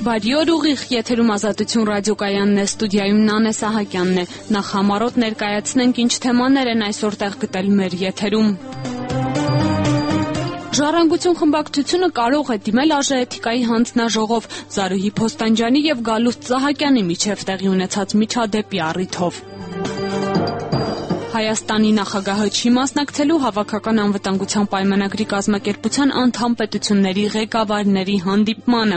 Բարի օր ուղիղ եթերում Ազատություն ռադիոկայանն է, ստուդիայում Նանե Սահակյանն է։ Նախ համառոտ ներկայացնենք ինչ թեմաներ են այսօր տեղ գտել մեր եթերում։ Ժառանգություն խմբակցությունը կարող է դիմել ԱԺ հանձնաժողով Զարուհի Փոստանջյանի եւ Գալուստ Սահակյանի միջև տեղի ունեցած միջադեպի առիթով։ Հայաստանի նախագահը չի մասնակցելու Հավաքական անվտանգության պայմանագրի կազմակերպության անդամ պետությունների ղեկավարների հանդիպմանը։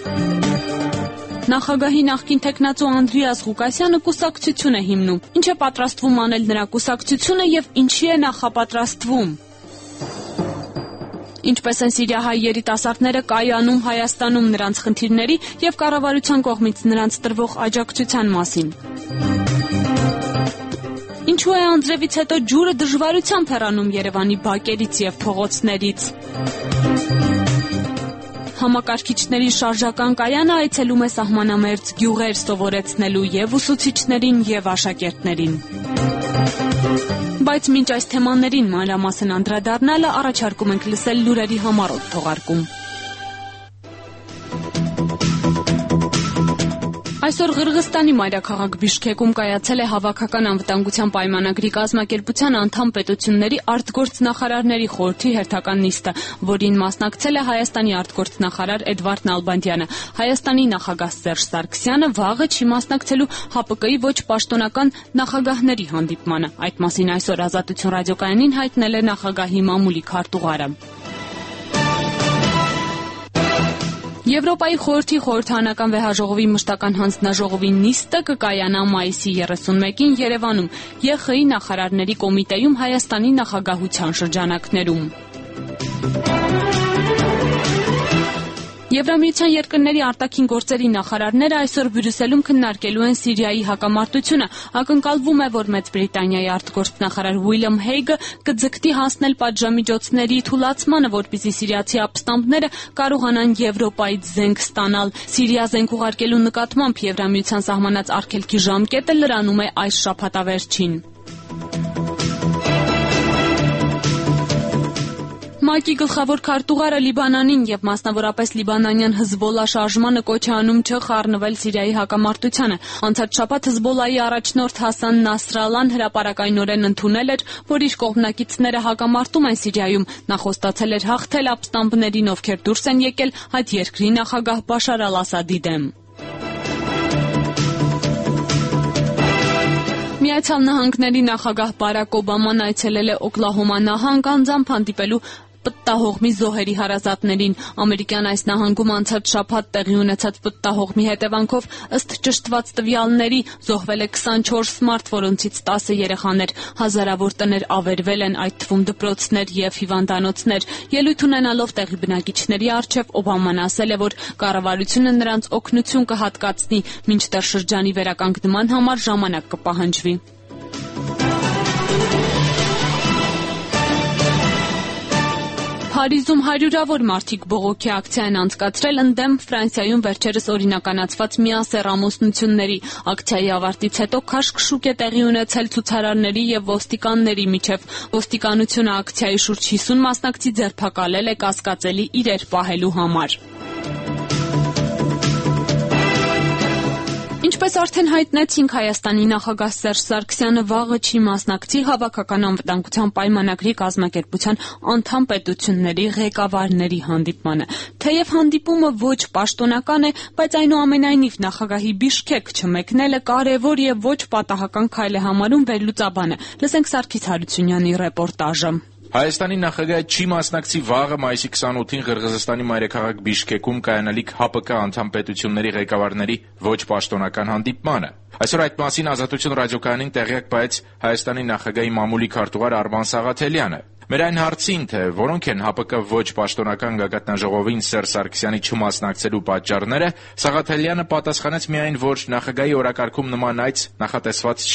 Նախագահի նախկին թեկնածու Անդրեաս Ղուկասյանը կուսակցություն է հիմնում։ Ինչ է պատրաստվում անել նրա կուսակցությունը եւ ինչի է նախապատրաստվում։ Ինչպես են սիրիահայ երիտասարդները կայանում Հայաստանում նրանց խնդիրների եւ կառավարության կողմից նրանց տրվող աջակցության մասին։ Ինչու է անձրևից հետո ջուրը դժվարությամբ հեռանում Երևանի բակերից եւ փողոցներից։ Համակարգիչների շարժական կայանը այցելում է սահմանամերձ գյուղեր սովորեցնելու եւ ուսուցիչներին եւ աշակերտներին։ Բայց մինչ այս թեմաներին մանրամասն անդրադառնալը առաջարկում ենք լսել լուրերի համառոտ թողարկում։ Այսօր Ղրղստանի մայրաքաղաք Բիշքեկում կայացել է Հավաքական անվտանգության պայմանագրի կազմակերպության անդամ պետությունների արտգործնախարարների խորհրդի հերթական նիստը, որին մասնակցել է Հայաստանի արտգործնախարար Էդվարդ Նալբանդյանը։ Հայաստանի նախագահ Սերժ Սարգսյանը վաղը չի մասնակցելու ՀԱՊԿ-ի ոչ պաշտոնական նախագահների հանդիպմանը։ Այդ մասին այսօր Ազատություն ռադիոկայանին հայտնել է նախագահի մամուլի քարտուղարը։ Եվրոպայի խորհրդի խորհրդարանական վեհաժողովի մշտական հանձնաժողովի նիստը կկայանա մայիսի 31-ին Երևանում ԵԽ-ի նախարարների կոմիտեում Հայաստանի նախագահության շրջանակներում։ Եվրամիության երկրների արտաքին գործերի նախարարները այսօր Բրյուսելում քննարկելու են Սիրիայի հակամարտությունը։ Ակնկալվում է, որ Մեծ Բրիտանիայի արտգործնախարար Ուիլյամ Հեյգը կձգտի հասնել պատժամիջոցների թուլացմանը, որպեսզի սիրիացի ապստամբները կարողանան Եվրոպայից զենք ստանալ։ Սիրիա զենք ուղարկելու նկատմամբ Եվրամիության սահմանած արգելքի ժամկետը լրանում է այս շաբաթավերջին։ ՄԱԿ-ի գլխավոր քարտուղարը Լիբանանին եւ մասնավորապես լիբանանյան Հզբոլլա շարժմանը կոչ է անում չխառնվել Սիրիայի հակամարտությանը։ Անցած շաբաթ Հզբոլլայի առաջնորդ Հասան Նասրալլան հրապարակայնորեն ընդունել էր, որ իր կողմնակիցները հակամարտում են Սիրիայում։ Նա խոստացել էր հաղթել ապստամբներին, ովքեր դուրս են եկել այդ երկրի նախագահ Բաշար Ալ-Ասադի դեմ։ Միացյալ Նահանգների նախագահ Բարակ Օբաման այցելել է Օկլահոմա նահանգ անձամբ հանդիպելու պտտահողմի զոհերի հարազատներին։ Ամերիկյան այս նահանգում անցած շաբաթ տեղի ունեցած պտտահողմի հետևանքով ըստ ճշտված տվյալների զոհվել է 24 մարդ, որոնցից 10 երեխաներ։ Հազարավոր տներ ավերվել են, այդ թվում դպրոցներ եւ հիվանդանոցներ։ Ելույթ ունենալով տեղի բնակիչների առջև Օբաման ասել է, որ կառավարությունը նրանց օգնություն կհատկացնի, մինչդեռ շրջանի վերականգնման համար ժամանակ կպահանջվի։ Փարիզում հարյուրավոր մարդիկ բողոքի ակցիա են անցկացրել ընդդեմ Ֆրանսիայում վերջերս օրինականացված միասեռ ամուսնությունների։ Ակցիայի ավարտից հետո քաշքշուկ է տեղի ունեցել ցուցարարների եւ ոստիկանների միջև։ Ոստիկանությունը ակցիայի շուրջ 50 մասնակցի ձերբակալել է կասկածելի իրեր պահելու համար։ Ինչպես արդեն հայտնեցինք, Հայաստանի նախագահ Սերժ Սարգսյանը վաղը չի մասնակցի Հավաքական անվտանգության պայմանագրի կազմակերպության անդամ պետությունների ղեկավարների հանդիպմանը։ Թեև հանդիպումը ոչ պաշտոնական է, բայց այնուամենայնիվ նախագահի Բիշքեկ չմեկնելը կարևոր եւ ոչ պատահական քայլ է համարում վերլուծաբանը։ Լսենք Սարգիս Հարությունյանի ռեպորտաժը։ Հայաստանի նախագահը չի մասնակցի վաղը մայիսի 28-ին Ղրղզստանի մայրաքաղաք Բիշքեկում կայանալիք ՀԱՊԿ անդամ պետությունների ղեկավարների ոչ պաշտոնական հանդիպմանը։ Այսօր այդ մասին Ազատություն ռադիոկայանին տեղյակ բացեց Հայաստանի նախագահի մամուլի քարտուղար Արման Սաղաթելյանը։ Մեր այն հարցին, թե որոնք են ՀԱՊԿ ոչ պաշտոնական գագաթնաժողովին Սերժ Սարգսյանի չմասնակցելու պատճառները, Սաղաթելյանը պատասխանեց միայն, որ նախագահի օրակարգում նման այց նախատեսված չէ։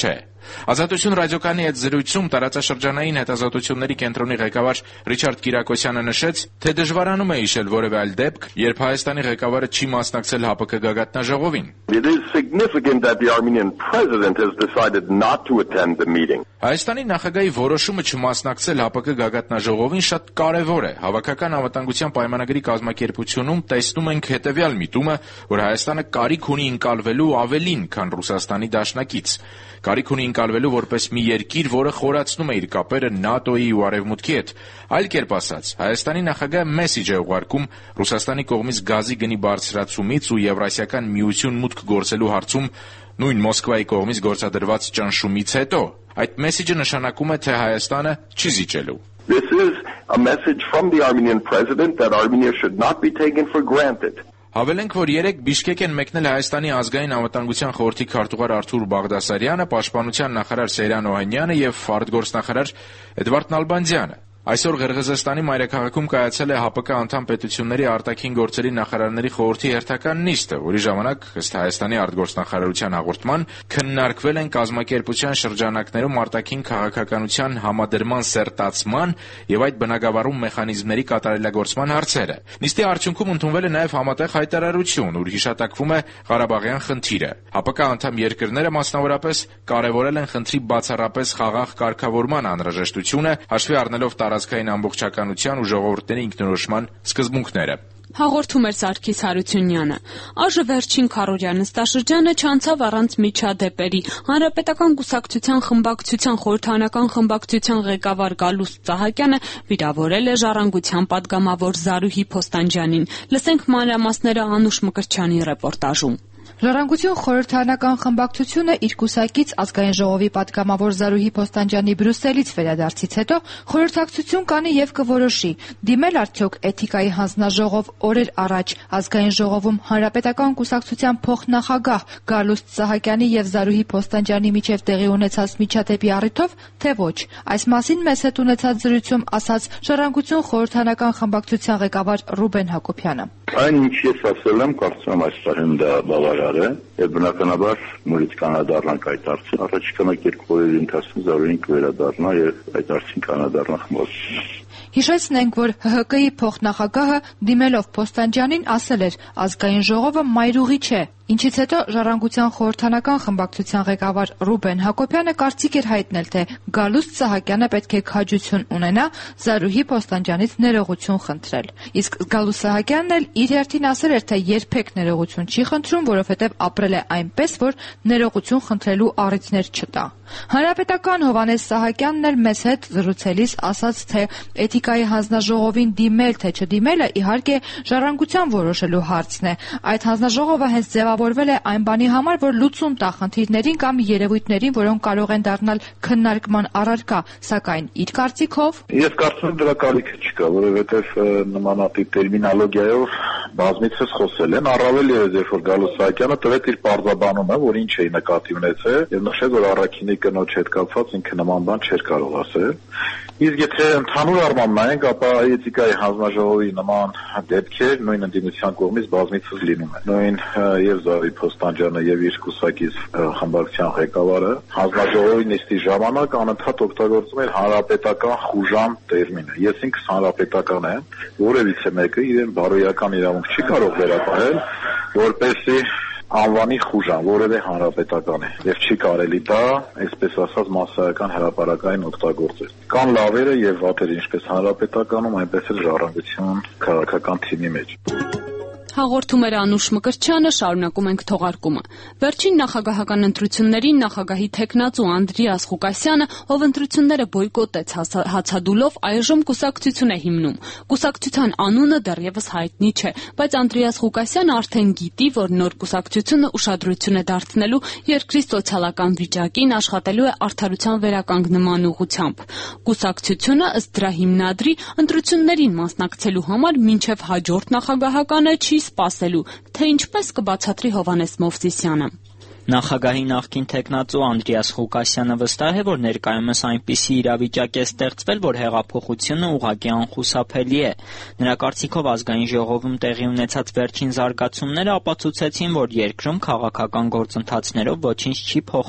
Ազատություն ռադիոկայանի հետ զրույցում տարածաշրջանային հետազոտությունների կենտրոնի ղեկավար Ռիչարդ Կիրակոսյանը նշեց, թե դժվարանում է հիշել որևէ այլ դեպք, երբ Հայաստանի ղեկավարը չի մասնակցել ՀԱՊԿ գագաթնաժողովին. It is significant that the Armenian president has decided not to attend the meeting. Հայաստանի նախագահի որոշումը չմասնակցել ՀԱՊԿ գագաթնաժողովին շատ կարևոր է։ Հավաքական անվտանգության պայմանագրի կազմակերպությունում տեսնում ենք հետևյալ միտումը, որ Հայաստանը կարիք ունի ընկալվելու ավելին, քան Ռուսաստանի դաշնակից։ Կարիք ունի ընկալվելու որպես մի երկիր, որը խորացնում է իր կապերը ՆԱՏՕ-ի ու Արևմուտքի հետ։ Այլ կերպ ասած, Հայաստանի նախագահը մեսիջ է ուղարկում Ռուսաստանի կողմից գազի գնի բարձրացումից ու Եվրասիական միություն մուտք գործելու հարցում նույն Մոսկվայի կողմից գործադրված ճնշումից հետո։ Այդ մեսիջը նշանակում է, թե Հայաստանը չի զիջելու։ This is a message from the Armenian president that Armenia should not be taken for granted. Հավելենք, որ երեկ Բիշկեկ են մեկնել Հայաստանի ազգային անվտանգության խորհրդի քարտուղար Արթուր Բաղդասարյանը, պաշտպանության նախարար Սեյրան Օհանյանը եւ արտգործնախարար Էդվարդ Նալբանդյանը։ Այսօր Ղրղըզստանի մայրաքաղաքում կայացել է ՀԱՊԿ անդամ պետությունների արտաքին գործերի նախարարների խորհրդի հերթական նիստը, որի ժամանակ, ըստ Հայաստանի արտգործնախարարության հաղորդման, քննարկվել են կազմակերպության շրջանակներում արտաքին քաղաքականության համադրման սերտացման եւ այդ բնագավառում մեխանիզմների կատարելագործման հարցերը։ Նիստի արդյունքում ընդունվել է նաեւ համատեղ հայտարարություն, ուր հիշատակվում է Ղարաբաղյան խնդիրը։ ՀԱՊԿ անդամ երկրները մասնավորապես կարևորել են խնդրի բացառապես խաղաղ կարգավորման անհրաժեշտությունը, հաշվի առնելով տարածքային ամբողջականության ու ժողովուրդների ինքնորոշման սկզբունքները։ Հաղորդում էր Սարգիս Հարությունյանը։ Այժմ վերջին քառօրյա նստաշրջանը չանցավ առանց միջադեպերի։ Հանրապետական կուսակցության խմբակցության խորհրդարանական խմբակցության ղեկավար Գալուստ Սահակյանը վիրավորել է ժառանգության падգամավոր Զարուհի Փոստանջյանին։ Լսենք մանրամասները Անուշ Մկրտչյանի ռեպորտաժում։ Ժառանգություն խորհրդարանական խմբակցությունը իր կուսակից ազգային ժողովի падգամավոր Զարուհի Փոստանջյանի Բրյուսելից վերադարձից հետո խորհրդակցություն կանի եւ կորոշի դիմել արդյոք էթիկայի հանձնաժողով օրեր առաջ ազգային ժողովում հանրապետական կուսակցության փոխնախագահ Գալուստ Սահակյանի եւ Զարուհի Փոստանջյանի միջև տեղի ունեցած միջադեպի առիթով, թե ոչ։ Այս մասին մեզ հետ ունեցած զրույցում ասաց Ժառանգություն խորհրդարանական խմբակցության ղեկավար Ռուբեն Հակոբյանը։ Այն ինչ ես ասել եմ, կարծում եմ այս տարին դա բավարար է, եւ բնականաբար նորից կանադառնանք այդ հարցին։ Առաջիկա մեկ-երկու օրերի ընթացքում Զարուհին կվերադառնա եւ այդ հարցին կանադառնա խմբակցությունը։ Հիշեցնենք, որ ՀՀԿ-ի փոխնախագահը դիմելով Փոստանջյանին ասել էր ազգային ժողովը մայրուղի չէ, ինչից հետո Ժառանգության խորհրդարանական խմբակցության ղեկավար Ռուբեն Հակոբյանը կարծիք էր հայտնել, թե Գալուստ Սահակյանը պետք է քաջություն ունենա Զարուհի Փոստանջյանից ներողություն խնդրել։ Իսկ Գալուստ Սահակյանն էլ իր հերթին ասել էր, թե երբեք ներողություն չի խնդրում, որովհետև ապրել է այնպես, որ ներողություն խնդրելու առիթներ չտա։ Հանրապետական Հովհաննես Սահակյանն էլ մեզ հետ զրուցելիս ասաց, թե էթիկայի հանձնաժողովին դիմել թե չդիմելը իհարկե Ժառանգության որոշելու հարցն է։ Այդ հանձնաժողովը հենց ձևավորվել է այն բանի համար, որ լուծում տա խնդիրներին կամ երևույթներին, որոնք կարող են դառնալ քննարկման առարկա, սակայն իր կարծիքով Ես կարծում եմ դրա կարիքը չկա, որովհետև նմանատիպ տերմինոլոգիայով բազմիցս խոսել են, առավել ևս երբ որ Գալուստ Սահակյանը տվեց իր պարզաբանումը, որ ինչ է նկատի ունեցել, եւ նշեց, որ առաքինի կնոջ հետ կապված ինքը նման բան չէր կարող ասել։ Իսկ եթե ընդհանուր առմամբ նայենք, ապա էթիկայի հանձնաժողովի նման դեպքեր նույն ընդդիմության կողմից բազմիցս լինում են։ Նույն եւ Զարուհի Փոստանջյանը եւ իր կուսակից խմբակցության ղեկավարը հանձնաժողովի նիստի ժամանակ անընդհատ օգտագործում էր հանրապետական խուժան տերմինը։ Ես ինքս հանրապետական եմ, որևիցե մեկը իրեն բարոյական իրավունք չի կարող վերապահել, որպեսզի անվանի խուժան, որևէ հանրապետական է եւ չի կարելի դա, այսպես ասած, մասսայական հրապարակային օգտագործել։ Կան լավերը եւ վատերը, ինչպես հանրապետականում, այնպես էլ Ժառանգություն քաղաքական թիմի մեջ։ Հաղորդում էր Անուշ Մկրտչյանը, շարունակում ենք թողարկումը։ Վերջին նախագահական ընտրություններին նախագահի թեկնածու Անդրեաս Ղուկասյանը, ով ընտրությունները բոյկոտեց հացադուլով, այժմ կուսակցություն է հիմնում։ Կուսակցության անունը դեռևս հայտնի չէ, բայց Անդրեաս Ղուկասյանը արդեն գիտի, որ նոր կուսակցությունը ուշադրություն է դարձնելու երկրի սոցիալական վիճակին, աշխատելու է արդարության վերականգնման ուղղությամբ։ Կուսակցությունը ըստ դրա հիմնադրի ընտրություններին մասնակցելու համար մինչև հաջորդ նախագահականը չի սպասելու, թե ինչպես կբացատրի Հովհաննես Մովսիսյանը։ Նախագահի նախկին թեկնածու Անդրեաս Ղուկասյանը վստահ է, որ ներկայումս այնպիսի իրավիճակ է ստեղծվել, որ հեղափոխությունը ուղղակի անխուսափելի է։ Նրա կարծիքով ազգային ժողովում տեղի ունեցած վերջին զարգացումները ապացուցեցին, որ երկրում քաղաքական գործընթացներով ոչինչ չի փոխվի։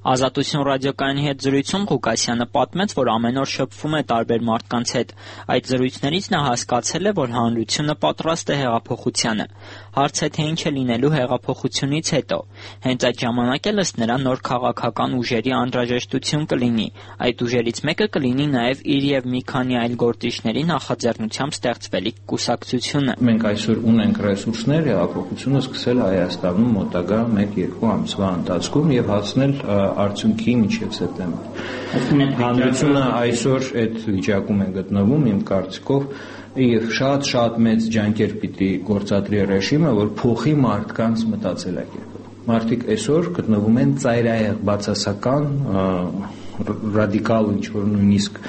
Ազատություն ռադիոկայանի հետ զրույցում Ղուկասյանը պատմեց, որ ամեն օր շփվում է տարբեր մարդկանց հետ։ Այդ զրույցներից նա հասկացել է, որ հանրությունը պատրաստ է հեղափոխությանը։ Հարց է, թե ինչ է լինելու հեղափոխությունից հետո։ Հենց այդ ժամանակ էլ ըստ նրա նոր քաղաքական ուժերի անհրաժեշտություն կլինի։ Այդ ուժերից մեկը կլինի նաև իր եւ մի քանի այլ գործիչների նախաձեռնությամբ ստեղծվելիք կուսակցությունը։ Մենք այսօր ունենք ռեսուրսներ հեղափոխությունը սկսել Հայաստանում մոտակա 1-2 ամսվա ընթացքում եւ հասնել արդյունքի մինչև սեպտեմբեր։ Հանրությունը այսօր այդ վիճակում է գտնվում, իմ կարծիքով, եւ շատ մեծ ջանքեր պիտի գործադրի ռեժիմը, որ փոխի մարդկանց մտածելակերպը։ Մարդիկ այսօր գտնվում են ծայրահեղ բացասական, ռադիկալ ինչ-որ նույնիսկ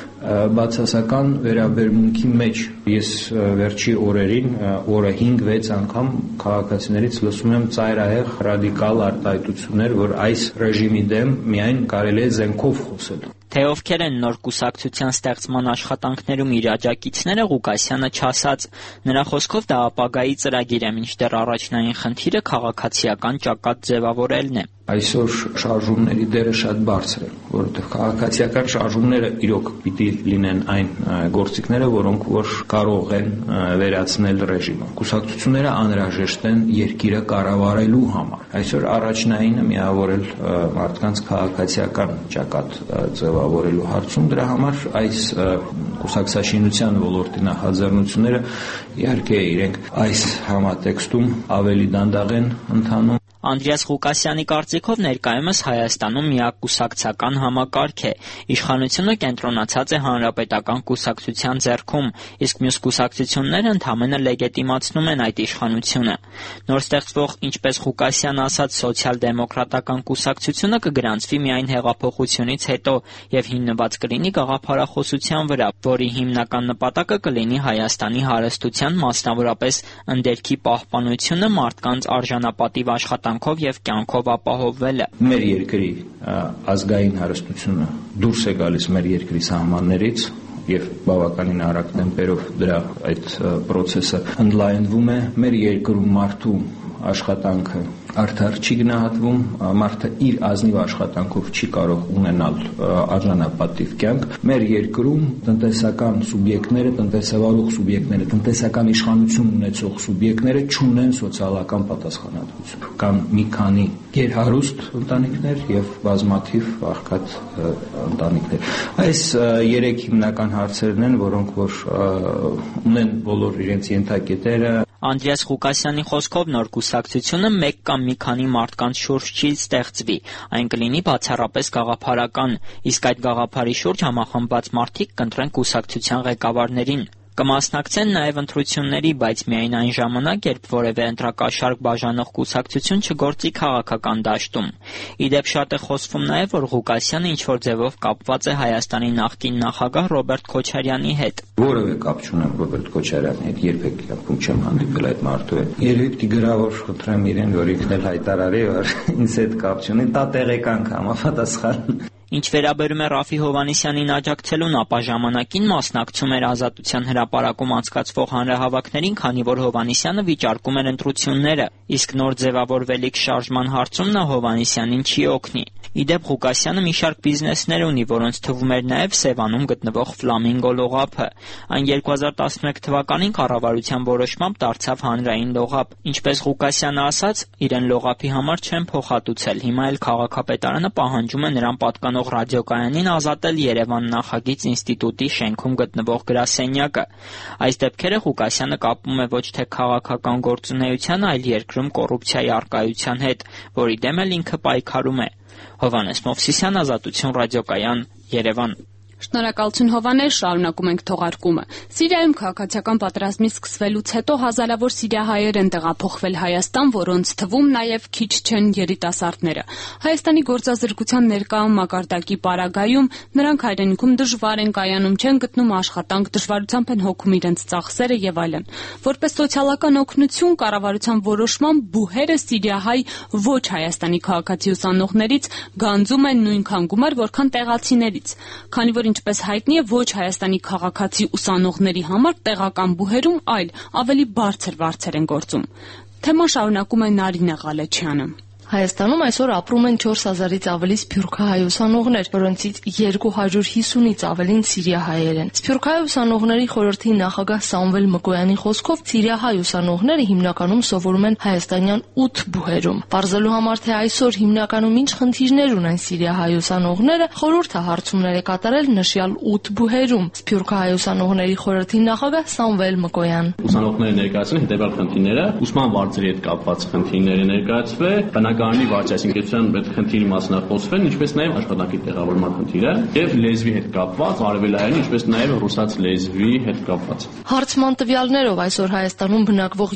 բացասական վերաբերմունքի մեջ։ Ես վերջի օրերին օրը 5-6 անգամ քաղաքացիներից լսում եմ ծայրահեղ ռադիկալ արտահայտություններ, որ այս ռեժիմի դեմ միայն կարելի է զենքով խոսել։ Թե ովքեր են նոր կուսակցության ստեղծման աշխատանքներում իր աջակիցները, Ղուկասյանը չասաց։ Նրա խոսքով դա ապագայի ծրագիր է, մինչդեռ առաջնային խնդիրը քաղաքացիական ճակատ ձևավորելն է։ Այսօր շարժումների դերը շատ բարձր է, որովհետև քաղաքացիական շարժումները իրոք պիտի լինեն այն գործիքները, որոնք որ կարող են վերացնել ռեժիմը։ Կուսակցությունները անհրաժեշտ են երկիրը կառավարելու համար։ Այսօր առաջնայինը միավորել մարդկանց քաղաքացիական ճակատ ձևավորելու հարցում, դրա համար այս կուսակցաշինության ոլորտի նախաձեռնությունները իհարկե իրենք այս համատեքստում ավելի դանդաղ են ընթանում։ Անդրեաս Ղուկասյանի կարծիքով ներկայումս Հայաստանում միակուսակցական համակարգ է։ Իշխանությունը կենտրոնացած է հանրապետական կուսակցության ձեռքում, իսկ մյուս կուսակցությունները ընդհանրապես լեգիտիմացնում են այդ իշխանությունը։ Նոր ստեղծվող, ինչպես Ղուկասյանը ասաց, սոցիալ-դեմոկրատական կուսակցությունը կգրանցվի միայն հեղափոխությունից հետո եւ հիմնված կլինի գաղափարախոսության վրա, որի հիմնական նպատակը կլինի Հայաստանի հարստության, մասնավորապես ընդերքի պահպանությունը, մարդկանց արժանապատիվ աշխատանքով եւ կյանքով ապահովելը։ Մեր երկրի ազգային հարստությունը դուրս է գալիս մեր երկրի սահմաններից եւ բավականին արագ տեմպերով դրա այդ process-ը ընդլայնվում է։ Մեր երկրում մարդու աշխատանքը արդար չի գնահատվում, մարդը իր ազնիվ աշխատանքով չի կարող ունենալ արժանապատիվ կյանք։ Մեր երկրում տնտեսական սուբյեկտները, տնտեսավարող սուբյեկտները, տնտեսական իշխանություն ունեցող սուբյեկտները չունեն սոցիալական պատասխանատվություն։ Կան մի քանի գերհարուստ ընտանիքներ եւ բազմաթիվ աղքատ ընտանիքներ։ Այս 3 հիմնական հարցերն են, որոնք որ ունեն բոլոր իրենց ենթակետերը։ Անդրեաս Ղուկասյանի խոսքով նոր կուսակցությունը մեկ կամ մի քանի մարդկանց շուրջ չի ստեղծվի, այն կլինի բացառապես գաղափարական, իսկ այդ գաղափարի շուրջ համախմբված մարդիկ կընտրեն կուսակցության ղեկավարներին։ Կմասնակցեն նաև ընտրությունների, բայց միայն այն ժամանակ, երբ որևէ ընտրակաշառք բաժանող կուսակցություն չգործի քաղաքական դաշտում։ Ի դեպ, շատ է խոսվում նաև, որ Ղուկասյանը ինչ-որ ձևով կապված է Հայաստանի նախկին նախագահ Ռոբերտ Քոչարյանի հետ։ Որևէ կապ չունեմ Ռոբերտ Քոչարյանի հետ, երբեք չեմ հանդիպել այդ մարդու հետ։ Երևի պիտի գրավոր խնդրեմ իրեն, որ ինքն էլ հայտարարի, որ ինձ հետ կապ չունի, դա տեղեկանք համապատասխան։ Ինչ վերաբերում է Ռաֆի Հովհաննիսյանին աջակցելուն, ապա ժամանակին մասնակցում էր Ազատության հրապարակում անցկացվող հանրահավաքներին, քանի որ Հովհաննիսյանը վիճարկում էր ընտրությունները, իսկ նոր ձևավորվելիք շարժման հարցում նա Հովհաննիսյանին չի օգնի։ Ի դեպ, Ղուկասյանը մի շարք բիզնեսներ ունի, որոնց թվում էր նաև Սևանում գտնվող Ֆլամինգո լողափը։ Այն 2011 թվականին կառավարության որոշմամբ դարձավ հանրային լողափ։ Ինչպես Ղուկասյանը ասաց, իրեն լողափի համար չեն փոխհատուցել, հիմա էլ քաղաքապետարանը պահանջում է նրան պատկանող ռադիոկայանին ազատել Երևան նախագիծ ինստիտուտի շենքում գտնվող գրասենյակը։ Այս դեպքերը Ղուկասյանը կապում է ոչ թե քաղաքական գործունեության, այլ երկրում կոռուպցիայի առկայության հետ, որի դեմ էլ ինքը պայքարում է։ Հովհաննես Մովսիսյան, Ազատություն ռադիոկայան, Երևան։ Շնորհակալություն Հովհաննես, շարունակում ենք թողարկումը։ Սիրիայում քաղաքացիական պատերազմի սկսվելուց հետո հազարավոր սիրիահայեր են տեղափոխվել Հայաստան, որոնց թվում նաև քիչ չեն երիտասարդները։ Հայաստանի գործազրկության ներկա մակարդակի պարագայում նրանք հայրենիքում դժվար են կայանում, չեն գտնում աշխատանք, դժվարությամբ են հոգում իրենց ծախսերը եւ այլն։ Որպես սոցիալական օգնություն կառավարության որոշմամբ բուհերը սիրիահայ ոչ Հայաստանի քաղաքացի ուսանողներից գանձում են նույնքան գումար, որքան տեղացիներից, քանի որ ինչպես հայտնի է, ոչ Հայաստանի քաղաքացի ուսանողների համար տեղական բուհերում այլ ավելի բարձր վարձեր են գործում։ Թեման շարունակում է Նարինե Ղալեչյանը։ Հայաստանում այսօր ապրում են 4000-ից ավելի սփյուռքահայ ուսանողներ, որոնցից 250-ից ավելին սիրիահայեր են։ Սփյուռքահայ ուսանողների խորհրդի նախագահ Սամվել Մկոյանի խոսքով սիրիահայ ուսանողները հիմնականում սովորում են հայաստանյան 8 բուհերում։ Պարզելու համար թե այսօր հիմնականում ինչ խնդիրներ ունեն սիրիահայ ուսանողները, խորհուրդը հարցումներ է կատարել նշյալ 8 բուհերում։ Սփյուռքահայ ուսանողների խորհրդի նախագահ Սամվել Մկոյան: Ուսանողները ներկայացրին հետևյալ խնդիրները՝ ուսման վարձերի հետ կապված խնդիրները ներկայացվել, բնակարանի վարձի, այսինքն այդ խնդիրի մասին խոսվել, ինչպես նաև աշխատանքի տեղավորման խնդիրը եւ լեզվի հետ կապված, արևելայինի, ինչպես նաև ռուսաց լեզվի հետ կապված։ Հարցման տվյալներով այսօր Հայաստանում բնակվող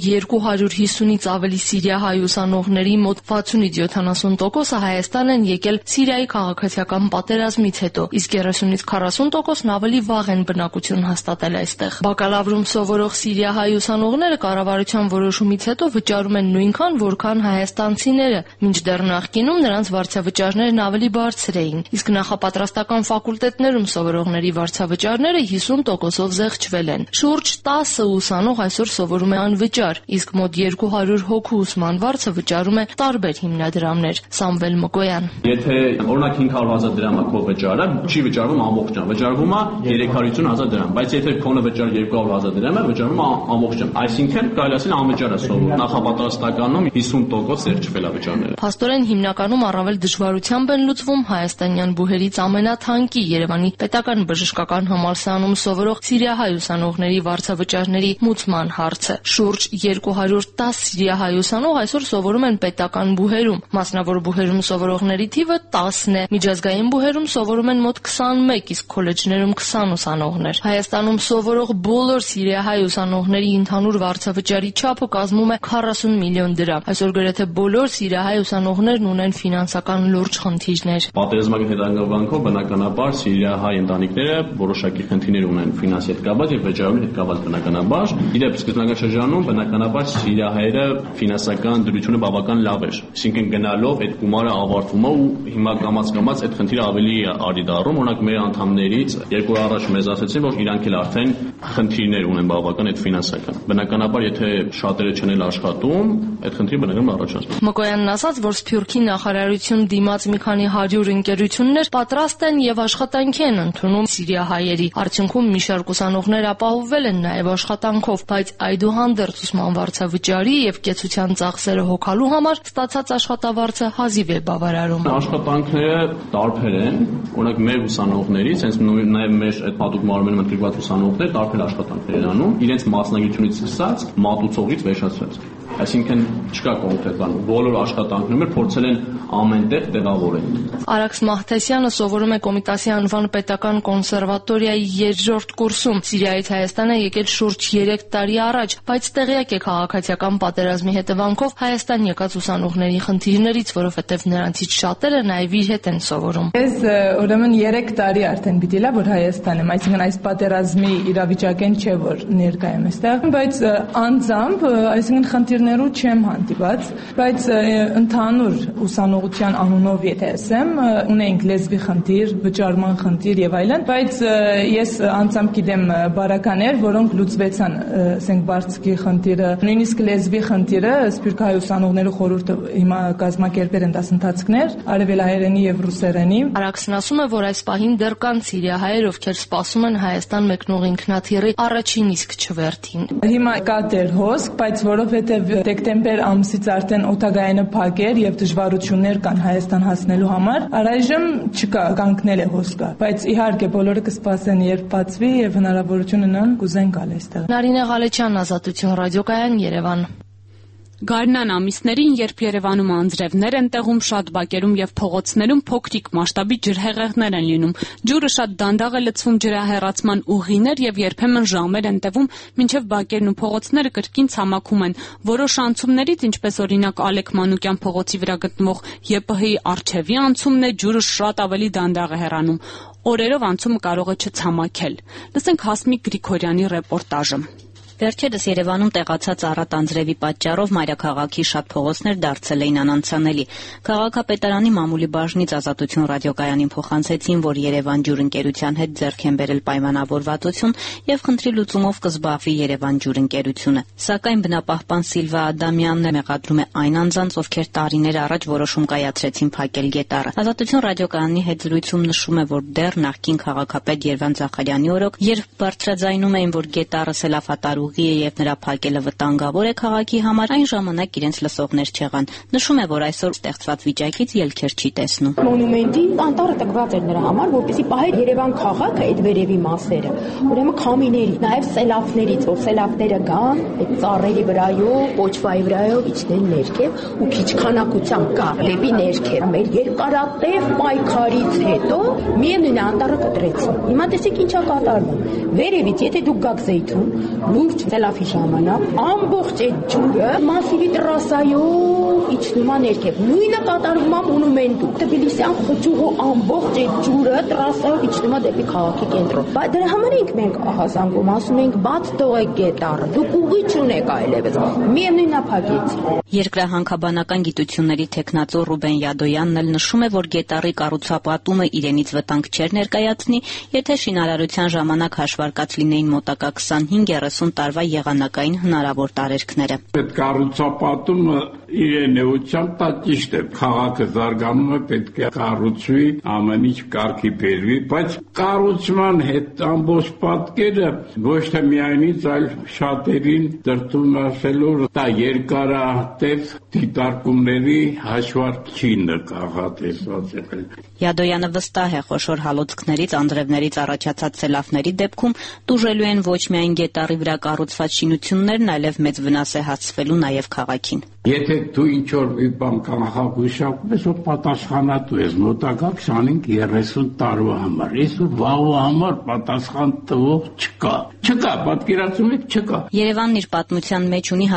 250-ից ավելի սիրիահայ ուսանողների մոտ 60-ից 70%-ը Հայաստան են եկել Սիրիայի քաղաքացիական պատերազմից հետո, իսկ 30-ից 40%-ն ավելի վաղ են բնակություն հաստատել այստեղ։ Բակալավրում սովորող սիրիահայ ուսանողները կառավարության որոշումից հետո վճարում են նույնքան, որքան հայաստանցիները, մինչդեռ նախկինում նրանց վարձավճարներն ավելի բարձր էին, իսկ նախապատրաստական ֆակուլտետներում սովորողների վարձավճարները 50%-ով զեղչվել են։ Շուրջ 10 ուսանող այսօր սովորում է անվճար, իսկ մոտ 200 հոգու ուսման վարձը վճարում է տարբեր հիմնադրամներ։ Սամվել Մկոյան: Եթե օրինակ 500,000 դրամ է քո վճարը, չի վճարվում ամբողջն, վճարվում է 350,000 դրամ, բայց եթե քոնը վճար 200,000 դրամ է, վճարվում է ամբողջն։ Այսինքն կարելի ասել անվճար է սովորում։ Նախապատրաստականում 50% զերծվել է վճարները։ Փաստորեն հիմնականում առավել դժվարությամբ են լուծվում հայաստանյան բուհերից ամենաթանկի Երևանի պետական բժշկական համալսարանում սովորող սիրիահայ ուսանողների վարձավճարների մուծման հարցը։ Շուրջ 210 սիրիահայ ուսանող այսօր սովորում են պետական բուհերում, մասնավոր բուհերում սովորողների թիվը 10 է, միջազգային բուհերում սովորում են մոտ 21, իսկ քոլեջներում 20 ուսանողներ։ Հայաստանում սովորող բոլոր սիրիահայ ուսանողների ընդհանուր վարձավճարի չափը կազմում է 40 միլիոն դրամ։ Այսօր գրեթե բոլոր սիրիահայ ուսանողներն ունեն ֆինանսական լուրջ խնդիրներ։ Պատերազմական հետագանքով բնականաբար սիրիահայ ընտանիքները որոշակի խնդիրներ ունեն ֆինանսի հետ կապված եւ վճարումի հետ կապված բնականաբար։ Իդեպ սկզբնական շրջանում բնականաբար սիրիահայերը ֆինանսական դրությունը բավական լավ էր։ Այսինքն գնալով այդ գումարը ավարտվում է ու հիմա կամաց-կամաց այդ խնդիրը ավելի արի դառնում։ Օրինակ մեր անդամներից երկու օր առաջ մեզ ասացին, որ իրանք էլ արդեն խնդիրներ ունեն բավական այդ ֆինանսական։ Բնականաբար եթե շատերը չեն աշխատում, այդ խնդիրը բնականաբար առաջացնում։ Մկոյանն ասաց, որ Սփյուռքի նախարարություն դիմաց մի քանի 100 ընկերություններ պատրաստ են եւ աշխատանքի են ընդունում սիրիահայերի։ Արդյունքում մի շարք ուսանողներ ապահովվել են նաեւ աշխատանքով, բայց այդուհանդերձ ուսման վարձավճարի եւ կեցության ծախսերը հոգալու համար ստացած աշխատավարձը հազիվ է բավարարում։ Աշխատանքները տարբեր են, օրինակ մեր ուսանողներից, հենց նաեւ մեր այդ պատուկ մարմնում ընդգրկված ուսանողներ տարբեր աշխատանքներ են անում, իրենց մասնագիտությունից սկսած մատուցողից վերջացրած։ Այսինքն չկա կոնկրետական բոլոր աշխատանքները փորձել են ամենտեղ տեղավորել։ Արաքս Մահթեսյանը սովորում է Կոմիտասի անվան պետական կոնսերվատորիայի 3-րդ կուրսում։ Սիրիայից Հայաստան է եկել շուրջ 3 տարի առաջ, բայց տեղյակ է քաղաքացիական պատերազմի հետևանքով Հայաստան եկած ուսանողների խնդիրներից, որովհետև նրանցից շատերը նաև իր հետ են սովորում։ Ես ուրեմն 3 տարի արդեն պիտի լա որ Հայաստան եմ, այսինքն այս պատերազմի իրավիճակեն չէ որ ներկա եմ այստեղ, բայց անձամբ, այսինքն խնդիրներու չեմ հանդիպած, բայց ընդհանուր ուսանողության անունով եթե ասեմ, ունենք լեզվի խնդիր, վճարման խնդիր եւ այլն, բայց ես անձամբ գիտեմ բարականեր, որոնք լուծվեցան, ասենք բարձկի խնդիրը, նույնիսկ լեզվի խնդիրը, սփյուռքահայ ուսանողների խորհուրդը հիմա կազմակերպել են դասընթացներ արևելահայերենի եւ ռուսերենի։ Արաքսն ասում է, որ այս պահին դեռ կան սիրիահայեր, ովքեր սպասում են Հայաստան մեկնող ինքնաթիռի առաջին իսկ չվերթին։ Հիմա կա դեր հոսք, բայց որովհետեւ դեկտեմբեր ամսից արդեն օտագայինը փակեր եւ դժվարություններ կան Հայաստան հասնելու համար, առայժմ չկա, կանգնել է հոսքը, բայց իհարկե բոլորը կսպասեն երբ բացվի եւ հնարավորություն ունեն կուզեն գալ այստեղ։ Նարինե Ղալեչյան, Ազատություն ռադիոկայան, Երևան։ Գարնան ամիսներին, երբ Երևանում անձրևներ են տեղում, շատ բակերում եւ փողոցներում փոքրիկ մասշտաբի ջրհեղեղներ են լինում։ Ջուրը շատ դանդաղ է լցվում ջրահեռացման ուղիներ եւ երբեմն ժամեր են տևում, մինչեւ բակերն ու փողոցները կրկին ցամաքում են։ Որոշ անցումներից, ինչպես օրինակ Ալեք Մանուկյան փողոցի վրա գտնվող ԵՊՀ-ի առջևի անցումն է, ջուրը շատ ավելի դանդաղ է հեռանում։ Օրերով անցումը կարող է չցամաքել։ Լսենք Հասմիկ Գրիգորյանի ռեպորտաժը։ Վերջերս Երևանում տեղացած առատ անձրևի պատճառով մայրաքաղաքի շատ փողոցներ դարձել էին անանցանելի։ Քաղաքապետարանի մամուլի բաժնից Ազատություն ռադիոկայանին փոխանցեցին, որ Երևան ջուր ընկերության հետ ձեռք են բերել պայմանավորվածություն եւ խնդրի լուծումով կզբաղվի Երևան ջուր ընկերությունը։ Սակայն բնապահպան Սիլվա Ադամյանն մեղադրում է այն անձանց, ովքեր տարիներ առաջ որոշում կայացրեցին փակել գետառը։ Ազատություն ռադիոկայանի հետ զրույցում նշում է, որ դեռ նախկին քաղաքապետ Երվան Զախարյանի օրոք, երբ բարձրաձայնում էին, որ գետառը սելավատարուղի է եւ նրա փակելը վտանգավոր է քաղաքի համար, այն ժամանակ իրենց լսողներ չեղան։ Նշում է, որ այսօր ստեղծված վիճակից ելքեր չի տեսնում։ Մոնումենտի անտառը տկված էր նրա համար, որպեսզի պահեր Երևան քաղաքը այդ վերևի մասերը։ Ուրեմն քամիների, նաեւ սելավներից, որ սելավները գան, այդ ծառերի վրայով, պոչվայի վրայով իջնեն ներքև ու քիչ քանակությամբ կա դեպի ներքև։ Մեր երկարատև պայքարից հետո միևնույն է անտառը կտրեցին։ Հիմա տեսեք ինչա կատարվում։ Վերևից, եթե դուք գաք Զեյթուն, լուրջ սելավի ժամանակ ամբողջ այդ ջուրը մասիվի տրասայով իջնում է ներքև։ Նույնը կատարվում է մոնումենտում։ Թբիլիսյան խճուղու ամբողջ այդ ջուրը տրասայով իջնում է դեպի քաղաքի կենտրոն։ Բայց դրա համար ենք մենք ահազանգում, ասում ենք բաց թողեք գետառը։ Դուք ուղի չունեք այլևս։ Միևնույնն է փակեցին։ Երկրահանքաբանական գիտությունների թեկնածու Ռուբեն Յադոյանն էլ նշում է, որ գետառի կառուցապատումը իրենից վտանգ չէր ներկայացնի, եթե շինարարության ժամանակ հաշվարկած լինեին մոտակա 25-30 տարվա եղանակային հնարավոր տարերքները։ Այդ կառուցապատումը իրեն էությամբ դա ճիշտ է։ Քաղաքը զարգանում է, պետք է կառուցվի, ամեն ինչ կարգի բերվի, բայց կառուցման հետ ամբողջ պատկերը ոչ թե միայնից, այլ շատերին դրդում ասելու դա երկարատև դիտարկումների հաշվարկ չի նախատեսված եղել։ Յադոյանը վստահ է, խոշոր հալոցքներից, անձրևներից առաջացած սելավների դեպքում տուժելու են ոչ միայն գետառի վրա կառուցված շինություններն, այլև մեծ վնաս է հասցվելու նաև քաղաքին։ Եթե դու ինչ-որ մի բան կանխագուշակում ես, որ պատասխանատու ես, մոտակա 25-30 տարվա համար, այսօր վաղվա համար պատասխան տվող չկա։ Չկա, պատկերացնում եք, չկա։ Երևանն իր պատմության մեջ ունի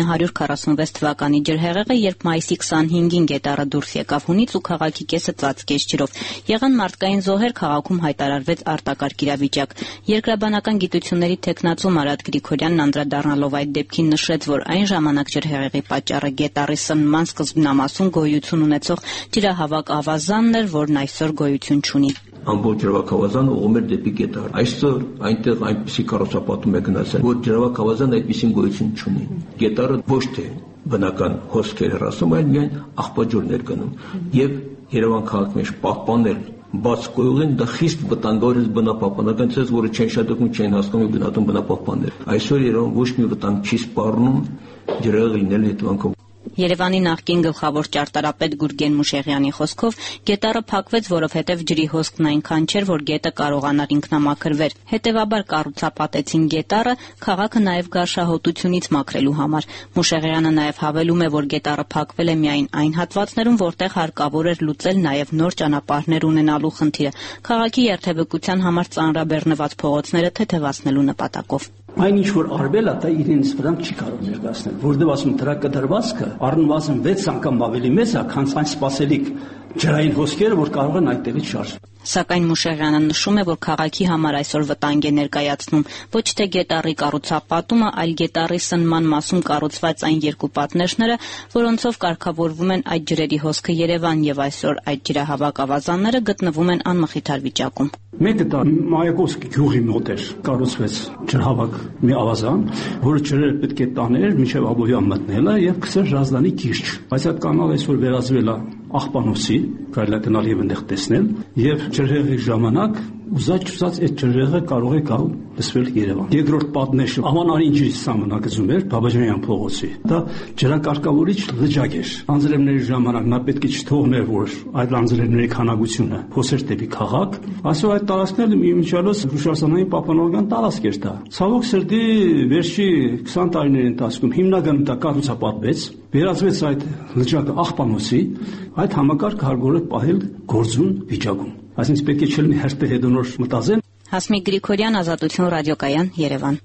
1946 թվականի ջրհեղեղը, երբ մայիսի 25-ին գետառը դուրս եկավ հունից ու քաղաքի կեսը ծածկեց ջրով։ Եղան մարդկային զոհեր, քաղաքում հայտարարվեց արտակարգ իրավիճակ։ Երկրաբանական գիտությունների թեկնածու Մարատ Գրիգորյանն անդրադառնալով այդ դեպքին նշեց, որ այն ժամանակ ջրհեղեղի պատճառը գետառի սնման սկզբնամասում գոյություն ունեցող ջրահավաք ավազանն էր, որն այսօր գոյություն չունի։ Ամբողջ ջրավակ ավազանը ուղղում էր դեպի գետառ։ Այսօր այնտեղ այնպիսի կառուցապատում է գնացել, որ ջրավակ ավազանը այդպիսին գոյություն չունի։ Գետառը ոչ թե բնական հոսքեր հրասում, այլ միայն աղբաջուրներ գնում։ Եվ Երևան քաղաքի մեջ պահպանել բաց կոյուղին դա խիստ վտանգավոր է բնապահպանական ցես, որը չեն շատակում, չեն հասկանում բնատուն բնապահպաններ։ Այսօր Երևան ոչ մի վտանգ չի սպառնում ջրհեղեղ լինելու հետևանքով։ Երևանի նախկին գլխավոր ճարտարապետ Գուրգեն Մուշեղյանի խոսքով գետառը փակվեց, որովհետև ջրի հոսքն այնքան չէր, որ գետը կարողանար ինքնամաքրվել։ Հետևաբար կառուցապատեցին գետառը քաղաքը նաև գարշահոտությունից մաքրելու համար։ Մուշեղյանը նաև հավելում է, որ գետառը փակվել է միայն այն հատվածներում, որտեղ հարկավոր էր լուծել նաև նոր ճանապարհներ ունենալու խնդիրը, քաղաքի երթևեկության համար ծանրաբեռնված փողոցները թեթևացնելու նպատակով։ Այն ինչ որ արվել է, դա իրենից վտանգ չի կարող ներկայացնել, որովհետև ասում դրա կտրվածքը առնվազն 6 անգամ ավելի մեծ է, քան այն սպասելիք ջրային հոսքերը, որ կարող են այդտեղից շարժվել։ Սակայն Մուշեղյանը նշում է, որ քաղաքի համար այսօր վտանգ է ներկայացնում ոչ թե գետառի կառուցապատումը, այլ գետառի սնման մասում կառուցված այն երկու պատնեշները, որոնցով կարգավորվում են այդ ջրերի հոսքը Երևան, եւ այսօր այդ ջրահավաք ավազանները գտնվում են անմխիթար վիճակում։ Մեկը դա Մայակովսկի գյուղի մոտ էր կառուցվեց ջրհավաք մի ավազան, որը ջրերը պետք է տաներ մինչև Աբովյան մտնելը եւ գցեր Ռազդանի կիրճ։ Բայց այդ կանալը այսօր վերածվել է աղբանոցի, կարելի է գնալ եւ այնտեղ տեսնել, եւ ջրհեղեղի ժամանակ ուզած այդ ջրհեղեղը կարող է գալ լսվել Երևան։ Երկրորդ պատնեշը Ամանարինջի սահմանակում էր Բաբաջանյան փողոցի։ Դա ջրակարգավորիչ լճակ էր։ Անձրևների ժամանակ նա պետք է չթողներ, որ այդ անձրևների քանակությունը փոսեր դեպի քաղաք։ Այսօր այդ տարածքները իմիջիալոց Ռուսաստանային պահպանողական տարածք էր դա։ Ցավոք սրտի վերջի 20 տարիների ընթացքում հիմնականում դա կառուցապատվեց, վերածվեց այդ լճակը աղբանոցի, այդ համակարգը հարկավոր է պահել գործուն վիճակում։ Այսինքն պետք է չլինի հերթը հետոնոր մտածել։ Հասմիկ Գրիգորյան, Ազատություն ռադիոկայան, Երևան։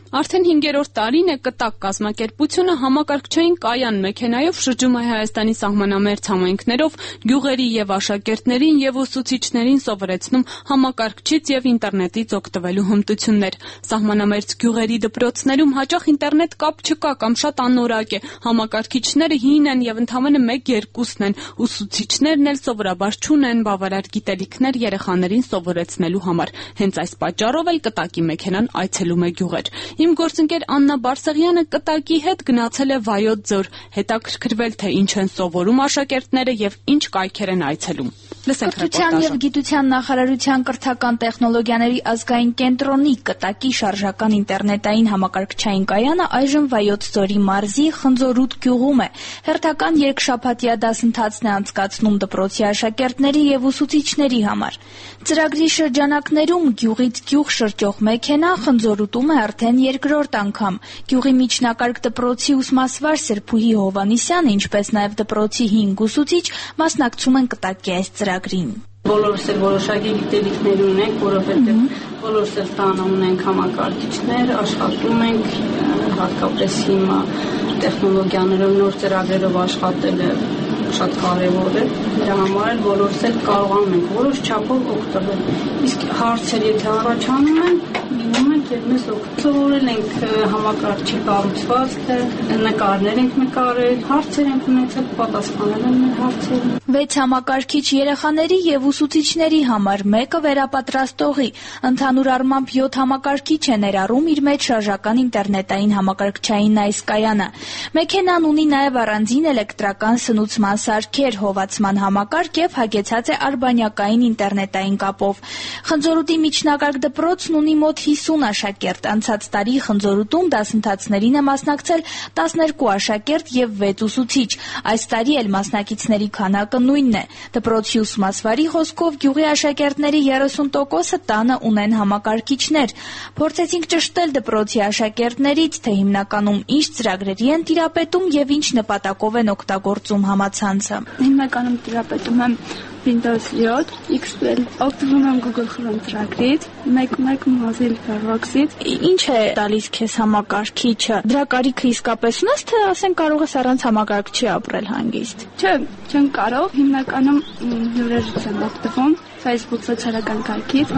Արդեն 5-րդ տարին է կտակ կազմակերպությունը համակարգչային կայան մեքենայով շրջում է Հայաստանի սահմանամերձ համայնքներով գյուղերի եւ աշակերտներին եւ ուսուցիչներին սովորեցնում համակարգչից եւ ինտերնետից օգտվելու հմտություններ։ Սահմանամերձ գյուղերի դպրոցներում հաճախ ինտերնետ կապ չկա կամ շատ անորակ է։ Համակարգիչները հին են եւ ընդամենը 1-2-ն են։ Ուսուցիչներն էլ սովորաբար չունեն բավարար գիտելիքներ երեխաներին սովորեցնելու համար։ Հենց այս պատճառով էլ կտակի մեքենան այցելում է գյուղեր։ Իմ գործընկեր Աննա Բարսեղյանը կտակի հետ գնացել է Վայոց ձոր, հետաքրքրվել թե ինչ են սովորում աշակերտները եւ ինչ կայքեր են այցելում։ Կրթության եւ գիտության նախարարության կրթական տեխնոլոգիաների ազգային կենտրոնի կտակի շարժական ինտերնետային համակարգչային կայանը այժմ Վայոց ձորի մարզի Խնձորուտ գյուղում է։ Հերթական երկշաբաթյա դասընթացն է անցկացնում դպրոցի աշակերտների եւ ուսուցիչների համար։ Ծրագրի շրջանակներում գյուղից գյուղ շրջող մեքենա Խնձորուտում է արդեն երկրորդ անգամ։ Գյուղի միջնակարգ դպրոցի ուսմասվար Սրբուհի Հովանիսյանը, ինչպես նաև դպրոցի 5 ուսուցիչ մասնակցում են կտակի այս ծրագրին։ Բոլորս էլ որոշակի գիտելիքներ ունենք, որովհետև բոլորս էլ տանը ունենք համակարգիչներ, աշխատում ենք, հատկապես հիմա տեխնոլոգիաներով նոր ծրագրերով աշխատելը շատ կարևոր է։ Դրա համար էլ բոլորս էլ կարողանում ենք որոշ չափով օգտվել։ Իսկ հարցեր եթե առաջանում են, լինում են եւ մեզ սովորել ենք համակարգչի կառուցվածքը, նկարներ ենք նկարել, հարցեր ենք ունեցել, պատասխանել են մեր հարցերին։ 6 համակարգիչ երեխաների եւ ուսուցիչների համար, մեկը վերապատրաստողի։ Ընդհանուր առմամբ 7 համակարգիչ է ներառում իր մեջ շարժական ինտերնետային համակարգչային այս կայանը։ Մեքենան ունի նաեւ առանձին էլեկտրական սնուցման սարքեր, հովացման համակարգ եւ հագեցած է արբանյակային ինտերնետային կապով։ Խնձորուտի միջնակարգ դպրոցն ունի մոտ 50 աշակերտ։ Անցած տարի Խնձորուտում դասընթացներին է մասնակցել 12 աշակերտ եւ 6 ուսուցիչ։ Այս տարի էլ մասնակիցների քանակը նույնն է։ Դպրոցի ուսմասվարի խոսքով գյուղի աշակերտների 30%-ը տանը ունեն համակարգիչներ։ Փորձեցինք ճշտել դպրոցի աշակերտներից, թե հիմնականում ինչ ծրագրերի են տիրապետում եւ ինչ նպատակով են օգտագործում համացանցը։ Հիմնականում տիրապետում եմ Windows 7, XP, օգտվում եմ Google Chrome ծրագրից, մեկ Mozilla Firefox-ից։ Ինչ է տալիս քեզ համակարգիչը։ Դրա կարիքը իսկապես ունես, թե ասենք կարող ես առանց համակարգչի ապրել հանգիստ։ Չէ, չեմ կարող, հիմնականում լուրերից եմ օգտվում, Facebook սոցիալական կայքից։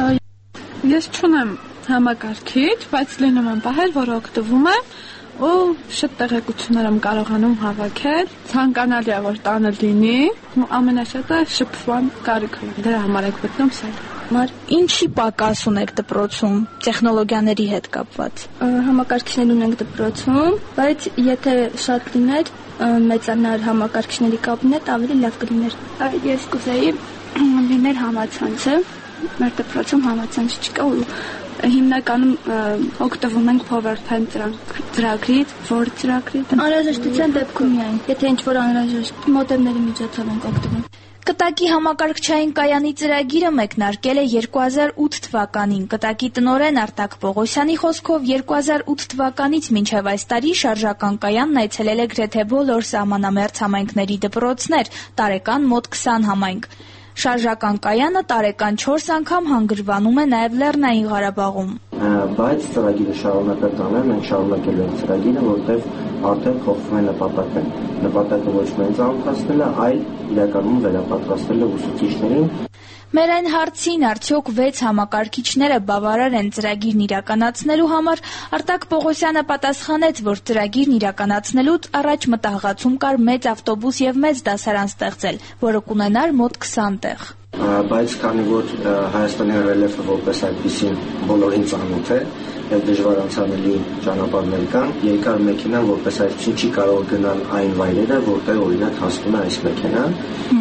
Ես չունեմ համակարգիչ, բայց լինում եմ պահել, որը օգտվում եմ ու շատ տեղեկություններ եմ կարողանում հավաքել, ցանկանալի է որ տանը լինի, ու ամենաշատը շփման կարիքը։ Դրա համար եք մտնում սա։ Ինչի պակաս ունեք դպրոցում տեխնոլոգիաների հետ կապված։ Համակարգիչներ ունենք դպրոցում, բայց եթե շատ լիներ, մեծանար համակարգիչների կաբինետ ավելի լավ կլիներ։ Ես կուզեի լիներ համացանցը, մեր դպրոցում համացանց չկա ու հիմնականում օգտվում ենք PowerPoint ծրագրից, Word ծրագրից։ Անհրաժեշտության դեպքում միայն, եթե ինչ-որ անհրաժեշտ մոդեմների միջոցով ենք օգտվում։ Կտակի համակարգչային կայանի ծրագիրը մեկնարկել է 2008 թվականին։ Կտակի տնօրեն Արտակ Պողոսյանի խոսքով 2008 թվականից մինչև այս տարի շարժական կայանն այցելել է գրեթե բոլոր սահմանամերձ համայնքների դպրոցներ, տարեկան մոտ 20 համայնք։ Շարժական կայանը տարեկան 4 անգամ հանգրվանում է նաև Լեռնային Ղարաբաղում։ Բայց ծրագիրը շարունակել անել, մենք շարունակել ենք ծրագիրը, որտեղ արդեն փոխվում է նպատակը։ Նպատակը ոչ միայն ծանոթացնելը, այլ իրականում վերապատրաստելը ուսուցիչներին։ Մեր այն հարցին արդյոք 6 համակարգիչները բավարար են ծրագիրն իրականացնելու համար, Արտակ Պողոսյանը պատասխանեց, որ ծրագիրն իրականացնելուց առաջ մտահղացում կար մեծ ավտոբուս եւ մեծ դասարան ստեղծել, որը կունենար մոտ 20 տեղ։ Բայց քանի որ Հայաստանի ռելիեֆը որպես այդպեսին բոլորին ծանոթ է եւ դժվար անցանելի ճանապարհներ կան, երկար մեքենան որպես այդպեսին չի կարող գնալ այն վայրերը, որտեղ օրինակ հասնում է այս մեքենան։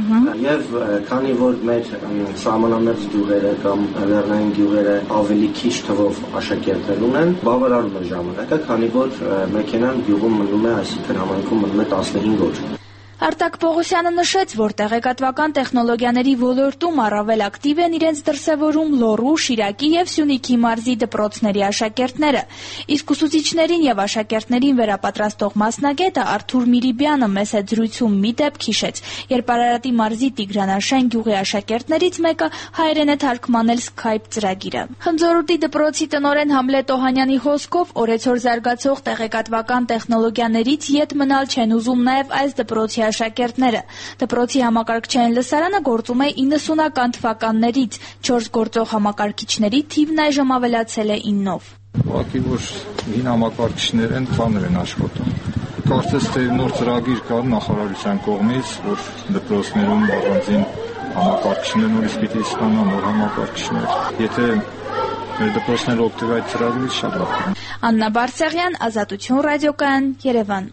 Եվ քանի որ մեր սահմանամերձ գյուղերը կամ լեռնային գյուղերը ավելի քիչ թվով աշակերտներ ունեն, բավարարում է ժամանակը, քանի որ մեքենան գյուղում մնում է, այսինքն համայնքում մնում է 15 օր։ Արտակ Պողոսյանը նշեց, որ տեղեկատվական տեխնոլոգիաների ոլորտում առավել ակտիվ են իրենց դրսևորում Լոռու, Շիրակի եւ Սյունիքի մարզի դպրոցների աշակերտները։ Իսկ ուսուցիչներին եւ աշակերտներին վերապատրաստող մասնագետը Արթուր Միրիբյանը մեծ զրույցում մի դեպք հիշեց, երբ Արարատի մարզի Տիգրանաշեն գյուղի աշակերտներից մեկը հայերեն է թարգմանել Skype ծրագիրը։ Խնձորուտի դպրոցի տնօրեն Համլետ Օհանյանի խոսքով օրեցօր զարգացող տեղեկատվական տեխնոլոգիաներից յետ մնալ չեն ուզում նաեւ այս դպրոցի աշակերտները։ Դպրոցի համակարգչային լսարանը գործում է 90-ական թվականներից, 4 գործող համակարգիչների թիվն այժմ ավելացել է 9-ով։ Ուղղակի որ հին համակարգիչներ են, ծանր են աշխատում։ Կարծես թե նոր ծրագիր կա նախարարության կողմից, որ դպրոցներում առանձին համակարգիչներ նորից պիտի ստանան նոր համակարգիչներ։ Եթե մեր դպրոցները օգտվի այդ ծրագրից, շատ լավ կլինի։ Աննա Բարսեղյան, Ազատություն ռադիոկայան, Երևան։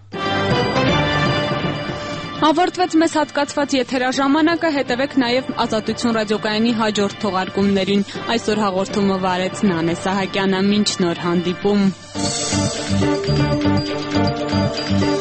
Ավարտվեց մեզ հատկացված եթերաժամանակը, հետևեք նաև Ազատություն ռադիոկայանի հաջորդ թողարկումներին։ Այսօր հաղորդումը վարեց Նանե Սահակյանը, մինչ նոր հանդիպում։